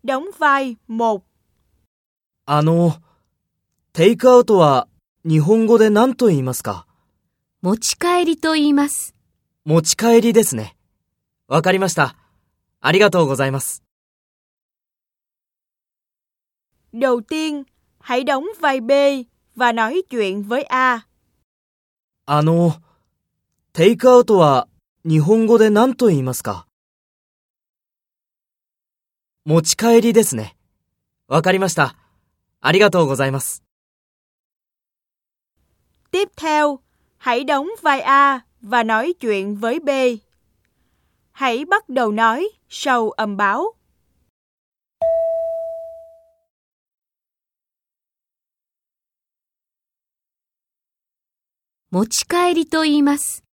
Đóng vai 1. テイクアウトは日本語で何と言いますか？ 持ち帰りと言います。 持ち帰りですね。わかりました。ありがとうございます。 Đầu tiên, hãy đóng vai B và nói chuyện với A. テイクアウトは日本語で何と言いますか？持ち帰りですね。わかりました。ありがとうございます。 Tiếp theo, hãy đóng vai A và nói chuyện với B. Hãy bắt đầu nói sau âm báo. 持ち帰りと言います。